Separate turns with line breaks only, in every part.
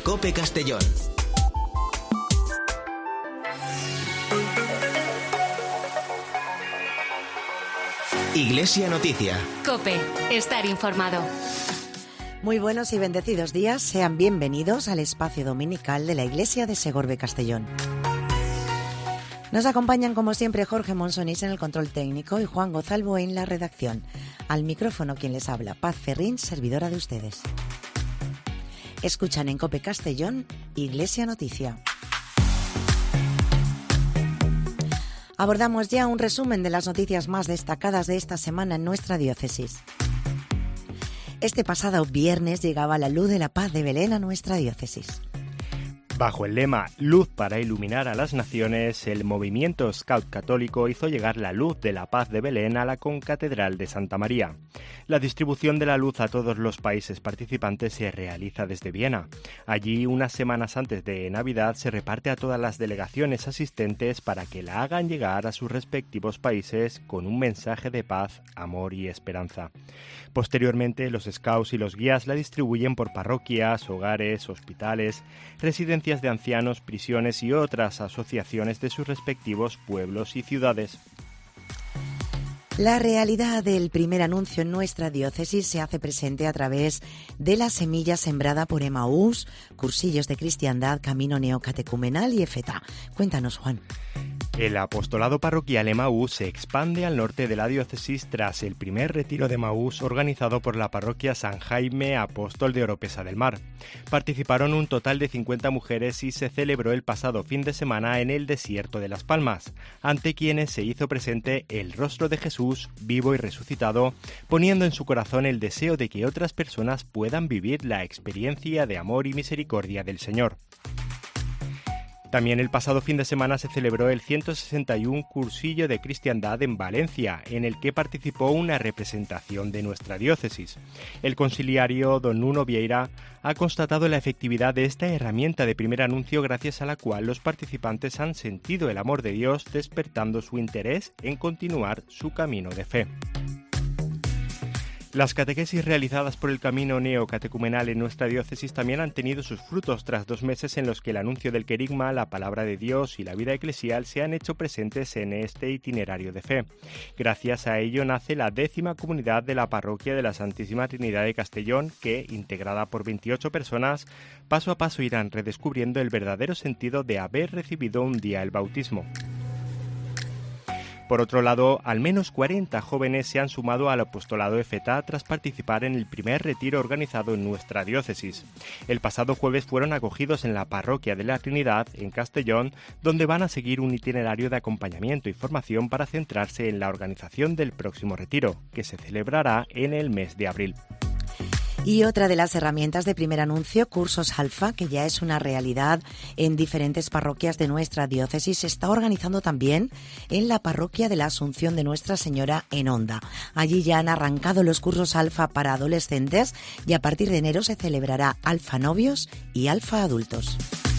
COPE Castellón. Iglesia Noticia.
COPE, estar informado.
Muy buenos y bendecidos días, sean bienvenidos al espacio dominical de la Iglesia de Segorbe Castellón. Nos acompañan como siempre Jorge Monsonís en el control técnico y Juan Gozalvo en la redacción. Al micrófono quien les habla, Paz Ferrín, servidora de ustedes. Escuchan en COPE Castellón, Iglesia Noticia. Abordamos ya un resumen de las noticias más destacadas de esta semana en nuestra diócesis. Este pasado viernes llegaba la luz de la paz de Belén a nuestra diócesis.
Bajo el lema Luz para iluminar a las naciones, el movimiento Scout Católico hizo llegar la luz de la paz de Belén a la concatedral de Santa María. La distribución de la luz a todos los países participantes se realiza desde Viena. Allí, unas semanas antes de Navidad, se reparte a todas las delegaciones asistentes para que la hagan llegar a sus respectivos países con un mensaje de paz, amor y esperanza. Posteriormente, los Scouts y los guías la distribuyen por parroquias, hogares, hospitales, residencias de ancianos, prisiones y otras asociaciones de sus respectivos pueblos y ciudades.
La realidad del primer anuncio en nuestra diócesis se hace presente a través de la semilla sembrada por Emaús, cursillos de cristiandad, camino neocatecumenal y EFETA. Cuéntanos, Juan.
El apostolado parroquial Emaús se expande al norte de la diócesis tras el primer retiro de Emaús organizado por la parroquia San Jaime Apóstol de Oropesa del Mar. Participaron un total de 50 mujeres y se celebró el pasado fin de semana en el desierto de Las Palmas, ante quienes se hizo presente el rostro de Jesús vivo y resucitado, poniendo en su corazón el deseo de que otras personas puedan vivir la experiencia de amor y misericordia del Señor. También el pasado fin de semana se celebró el 161 Cursillo de Cristiandad en Valencia, en el que participó una representación de nuestra diócesis. El conciliario don Nuno Vieira ha constatado la efectividad de esta herramienta de primer anuncio gracias a la cual los participantes han sentido el amor de Dios, despertando su interés en continuar su camino de fe. Las catequesis realizadas por el camino neocatecumenal en nuestra diócesis también han tenido sus frutos tras 2 meses en los que el anuncio del querigma, la palabra de Dios y la vida eclesial se han hecho presentes en este itinerario de fe. Gracias a ello nace la 10ª comunidad de la parroquia de la Santísima Trinidad de Castellón que, integrada por 28 personas, paso a paso irán redescubriendo el verdadero sentido de haber recibido un día el bautismo. Por otro lado, al menos 40 jóvenes se han sumado al apostolado EFETA tras participar en el primer retiro organizado en nuestra diócesis. El pasado jueves fueron acogidos en la parroquia de la Trinidad, en Castellón, donde van a seguir un itinerario de acompañamiento y formación para centrarse en la organización del próximo retiro, que se celebrará en el mes de abril.
Y otra de las herramientas de primer anuncio, Cursos Alfa, que ya es una realidad en diferentes parroquias de nuestra diócesis, se está organizando también en la parroquia de la Asunción de Nuestra Señora en Onda. Allí ya han arrancado los cursos Alfa para adolescentes y a partir de enero se celebrará Alfa Novios y Alfa Adultos.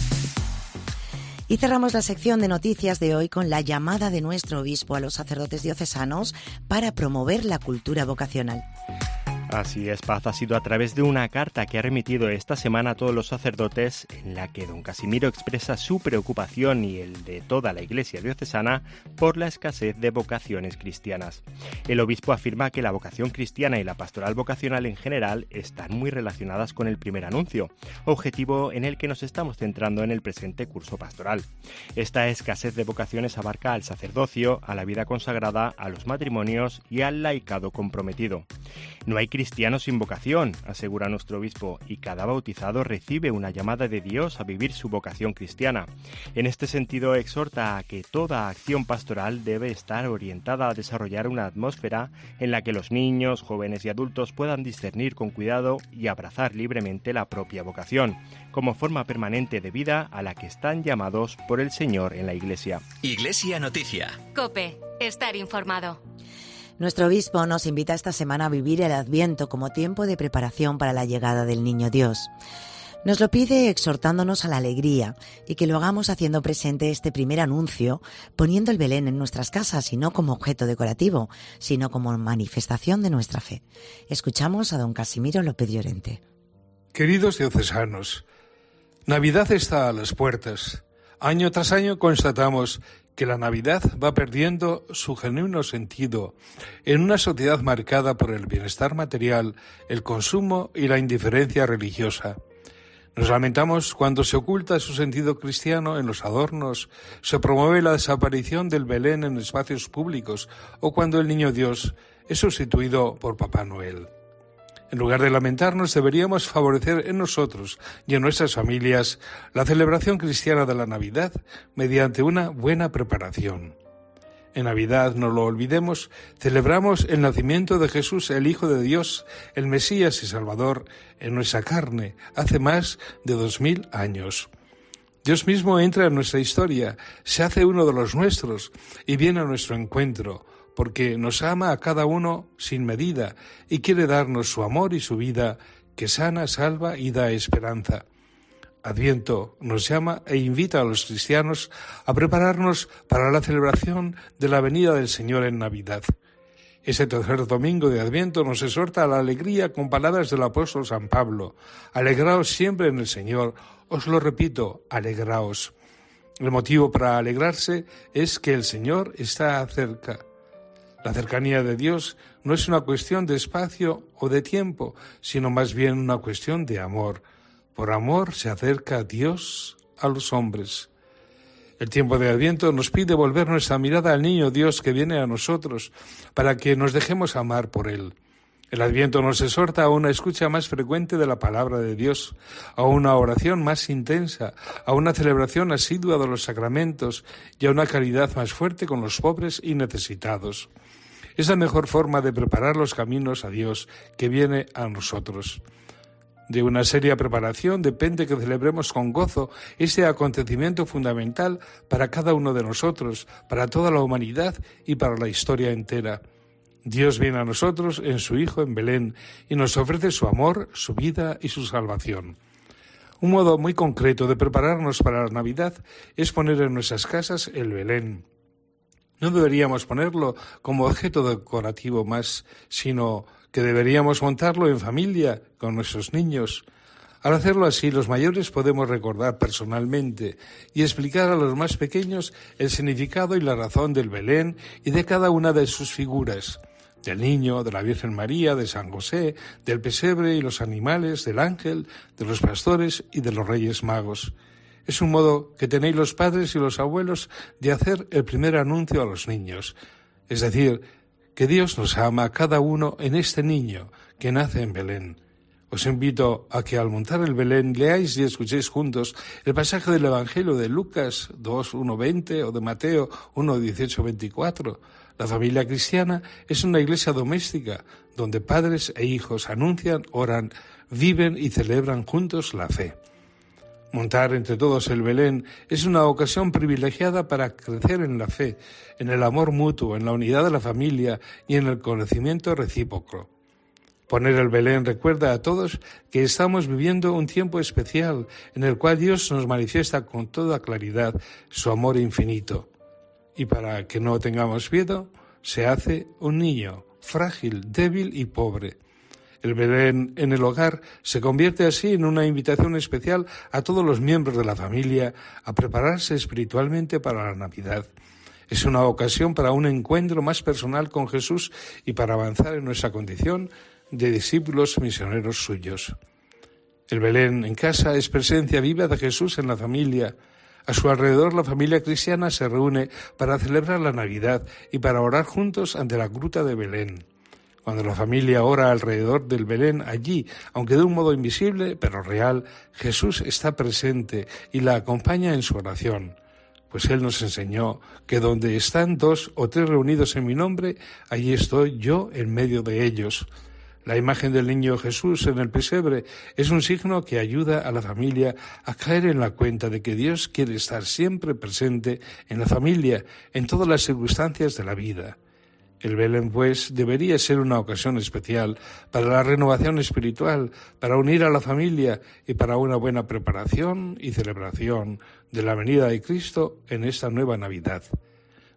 Y cerramos la sección de noticias de hoy con la llamada de nuestro obispo a los sacerdotes diocesanos para promover la cultura vocacional.
Así es, Paz, ha sido a través de una carta que ha remitido esta semana a todos los sacerdotes en la que don Casimiro expresa su preocupación y el de toda la Iglesia diocesana por la escasez de vocaciones cristianas. El obispo afirma que la vocación cristiana y la pastoral vocacional en general están muy relacionadas con el primer anuncio, objetivo en el que nos estamos centrando en el presente curso pastoral. Esta escasez de vocaciones abarca al sacerdocio, a la vida consagrada, a los matrimonios y al laicado comprometido. No hay cristianos sin vocación, asegura nuestro obispo, y cada bautizado recibe una llamada de Dios a vivir su vocación cristiana. En este sentido, exhorta a que toda acción pastoral debe estar orientada a desarrollar una atmósfera en la que los niños, jóvenes y adultos puedan discernir con cuidado y abrazar libremente la propia vocación, como forma permanente de vida a la que están llamados por el Señor en la Iglesia.
Iglesia Noticia.
COPE, estar informado.
Nuestro obispo nos invita esta semana a vivir el Adviento como tiempo de preparación para la llegada del Niño Dios. Nos lo pide exhortándonos a la alegría y que lo hagamos haciendo presente este primer anuncio, poniendo el Belén en nuestras casas y no como objeto decorativo, sino como manifestación de nuestra fe. Escuchamos a don Casimiro López Llorente.
Queridos diocesanos, Navidad está a las puertas. Año tras año constatamos que la Navidad va perdiendo su genuino sentido en una sociedad marcada por el bienestar material, el consumo y la indiferencia religiosa. Nos lamentamos cuando se oculta su sentido cristiano en los adornos, se promueve la desaparición del Belén en espacios públicos o cuando el Niño Dios es sustituido por Papá Noel. En lugar de lamentarnos, deberíamos favorecer en nosotros y en nuestras familias la celebración cristiana de la Navidad mediante una buena preparación. En Navidad, no lo olvidemos, celebramos el nacimiento de Jesús, el Hijo de Dios, el Mesías y Salvador, en nuestra carne, hace más de 2000 años. Dios mismo entra en nuestra historia, se hace uno de los nuestros y viene a nuestro encuentro, porque nos ama a cada uno sin medida y quiere darnos su amor y su vida, que sana, salva y da esperanza. Adviento nos llama e invita a los cristianos a prepararnos para la celebración de la venida del Señor en Navidad. Ese tercer domingo de Adviento nos exhorta a la alegría con palabras del apóstol San Pablo. Alegraos siempre en el Señor. Os lo repito, alegraos. El motivo para alegrarse es que el Señor está cerca. La cercanía de Dios no es una cuestión de espacio o de tiempo, sino más bien una cuestión de amor. Por amor se acerca Dios a los hombres. El tiempo de Adviento nos pide volver nuestra mirada al Niño Dios que viene a nosotros para que nos dejemos amar por Él. El Adviento nos exhorta a una escucha más frecuente de la palabra de Dios, a una oración más intensa, a una celebración asidua de los sacramentos y a una caridad más fuerte con los pobres y necesitados. Es la mejor forma de preparar los caminos a Dios que viene a nosotros. De una seria preparación depende que celebremos con gozo este acontecimiento fundamental para cada uno de nosotros, para toda la humanidad y para la historia entera. Dios viene a nosotros en su Hijo en Belén y nos ofrece su amor, su vida y su salvación. Un modo muy concreto de prepararnos para la Navidad es poner en nuestras casas el Belén. No deberíamos ponerlo como objeto decorativo más, sino que deberíamos montarlo en familia con nuestros niños. Al hacerlo así, los mayores podemos recordar personalmente y explicar a los más pequeños el significado y la razón del Belén y de cada una de sus figuras, del niño, de la Virgen María, de San José, del pesebre y los animales, del ángel, de los pastores y de los Reyes Magos. Es un modo que tenéis los padres y los abuelos de hacer el primer anuncio a los niños, es decir, que Dios nos ama a cada uno en este niño que nace en Belén. Os invito a que al montar el Belén leáis y escuchéis juntos el pasaje del Evangelio de Lucas 2:1-20 o de Mateo 1:18-24. La familia cristiana es una iglesia doméstica donde padres e hijos anuncian, oran, viven y celebran juntos la fe. Montar entre todos el Belén es una ocasión privilegiada para crecer en la fe, en el amor mutuo, en la unidad de la familia y en el conocimiento recíproco. Poner el Belén recuerda a todos que estamos viviendo un tiempo especial en el cual Dios nos manifiesta con toda claridad su amor infinito. Y para que no tengamos miedo, se hace un niño, frágil, débil y pobre. El Belén en el hogar se convierte así en una invitación especial a todos los miembros de la familia a prepararse espiritualmente para la Navidad. Es una ocasión para un encuentro más personal con Jesús y para avanzar en nuestra condición de discípulos misioneros suyos. El Belén en casa es presencia viva de Jesús en la familia. A su alrededor la familia cristiana se reúne para celebrar la Navidad y para orar juntos ante la gruta de Belén. Cuando la familia ora alrededor del Belén, allí, aunque de un modo invisible, pero real, Jesús está presente y la acompaña en su oración. Pues Él nos enseñó que donde están 2 o 3 reunidos en mi nombre, allí estoy yo en medio de ellos. La imagen del niño Jesús en el pesebre es un signo que ayuda a la familia a caer en la cuenta de que Dios quiere estar siempre presente en la familia, en todas las circunstancias de la vida. El Belén, pues, debería ser una ocasión especial para la renovación espiritual, para unir a la familia y para una buena preparación y celebración de la venida de Cristo en esta nueva Navidad.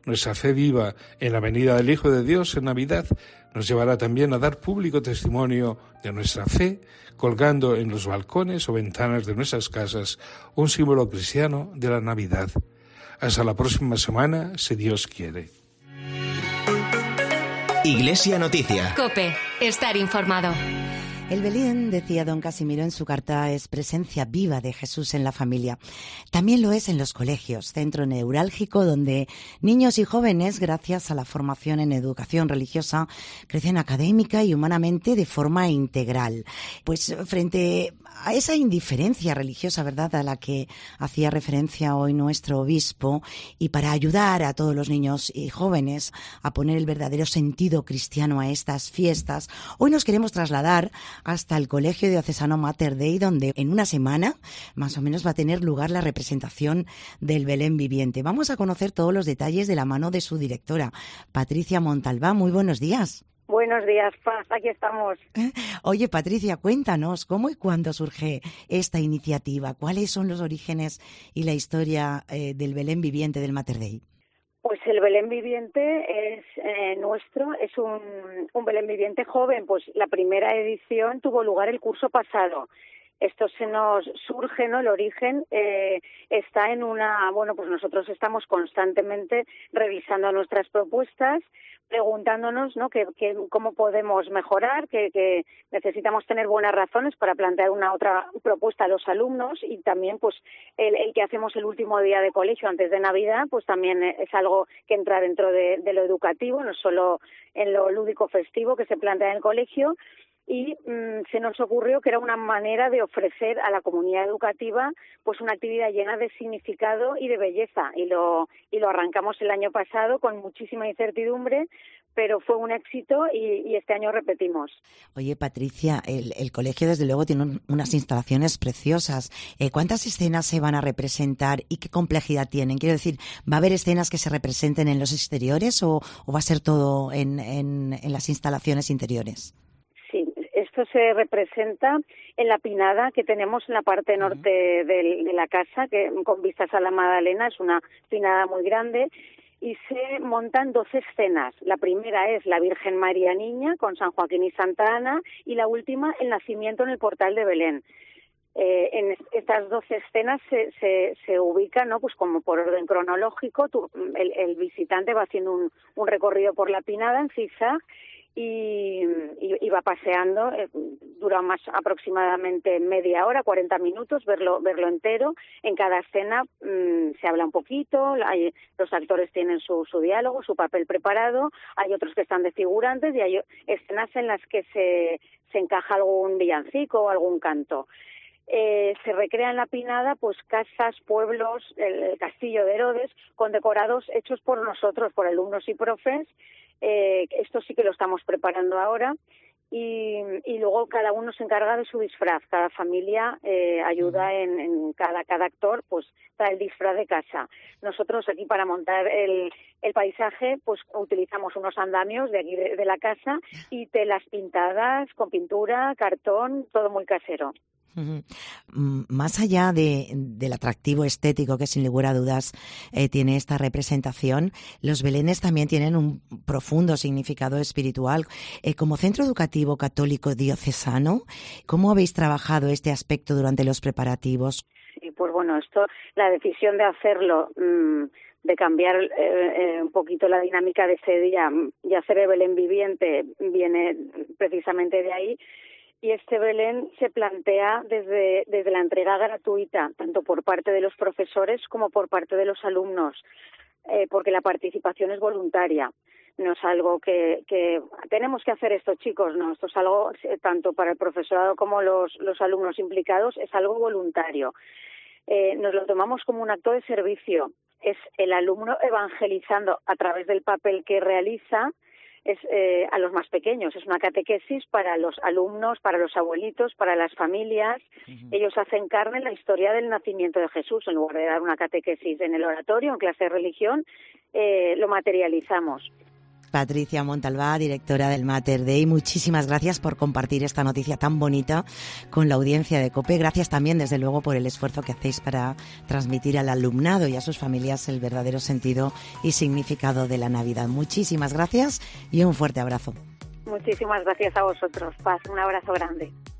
nuestra fe viva en la venida del Hijo de Dios en Navidad nos llevará también a dar público testimonio de nuestra fe, colgando en los balcones o ventanas de nuestras casas un símbolo cristiano de la Navidad. Hasta la próxima semana, si Dios quiere.
Iglesia Noticia.
COPE. Estar informado.
El Belén, decía don Casimiro en su carta, es presencia viva de Jesús en la familia. También lo es en los colegios, centro neurálgico donde niños y jóvenes, gracias a la formación en educación religiosa, crecen académica y humanamente de forma integral. Pues frente a esa indiferencia religiosa, ¿verdad?, a la que hacía referencia hoy nuestro obispo, y para ayudar a todos los niños y jóvenes a poner el verdadero sentido cristiano a estas fiestas, hoy nos queremos trasladar hasta el Colegio Diocesano Mater Dei, donde en una semana más o menos va a tener lugar la representación del Belén viviente. Vamos a conocer todos los detalles de la mano de su directora, Patricia Montalbán. Muy buenos días.
Buenos días, Paz, aquí estamos.
Oye, Patricia, cuéntanos, ¿cómo y cuándo surge esta iniciativa? ¿Cuáles son los orígenes y la historia del Belén viviente del Mater Dei?
Pues el Belén viviente es nuestro, es un Belén viviente joven. Pues la primera edición tuvo lugar el curso pasado. Esto se nos surge, ¿no? El origen está en pues nosotros estamos constantemente revisando nuestras propuestas, preguntándonos, ¿no?, cómo podemos mejorar, que necesitamos tener buenas razones para plantear una otra propuesta a los alumnos, y también pues el que hacemos el último día de colegio antes de Navidad, pues también es algo que entra dentro de lo educativo, no solo en lo lúdico festivo que se plantea en el colegio. Y se nos ocurrió que era una manera de ofrecer a la comunidad educativa pues una actividad llena de significado y de belleza, y lo arrancamos el año pasado con muchísima incertidumbre, pero fue un éxito y este año repetimos.
Oye, Patricia, el colegio desde luego tiene unas instalaciones preciosas. ¿Cuántas escenas se van a representar y qué complejidad tienen? Quiero decir, ¿va a haber escenas que se representen en los exteriores o va a ser todo en las instalaciones interiores?
Sí, esto se representa en la pinada que tenemos en la parte norte de la casa, que con vistas a la Magdalena, es una pinada muy grande, y se montan 12 escenas. La primera es la Virgen María Niña con San Joaquín y Santa Ana, y la última el nacimiento en el portal de Belén. En estas 12 escenas se ubican, ¿no?, pues como por orden cronológico. El visitante va haciendo un recorrido por la pinada en zigzag, y va paseando, dura más aproximadamente media hora, 40 minutos, verlo entero. En cada escena se habla un poquito, los actores tienen su diálogo, su papel preparado, hay otros que están de figurantes, y hay escenas en las que se encaja algún villancico o algún canto. Se recrea en la pinada pues casas, pueblos, el castillo de Herodes, con decorados hechos por nosotros, por alumnos y profes. Esto sí que lo estamos preparando ahora, y luego cada uno se encarga de su disfraz. Cada familia ayuda en cada actor, pues trae el disfraz de casa. Nosotros aquí para montar el paisaje pues utilizamos unos andamios de aquí de la casa y telas pintadas con pintura, cartón, todo muy casero.
Más allá del atractivo estético que sin lugar a dudas tiene esta representación, los belenes también tienen un profundo significado espiritual. Como centro educativo católico diocesano, ¿cómo habéis trabajado este aspecto durante los preparativos?
Sí, pues bueno, la decisión de hacerlo, de cambiar un poquito la dinámica de ese día y hacer el Belén viviente, viene precisamente de ahí. Y este Belén se plantea desde la entrega gratuita, tanto por parte de los profesores como por parte de los alumnos, porque la participación es voluntaria. No es algo que tenemos que hacer esto, chicos, no, esto es algo, tanto para el profesorado como los alumnos implicados, es algo voluntario. Nos lo tomamos como un acto de servicio. Es el alumno evangelizando a través del papel que realiza, a los más pequeños. Es una catequesis para los alumnos, para los abuelitos, para las familias. Ellos hacen carne la historia del nacimiento de Jesús. En lugar de dar una catequesis en el oratorio, en clase de religión, lo materializamos.
Patricia Montalbá, directora del Mater Dei. Muchísimas gracias por compartir esta noticia tan bonita con la audiencia de COPE. Gracias también, desde luego, por el esfuerzo que hacéis para transmitir al alumnado y a sus familias el verdadero sentido y significado de la Navidad. Muchísimas gracias y un fuerte abrazo.
Muchísimas gracias a vosotros. Paz, un abrazo grande.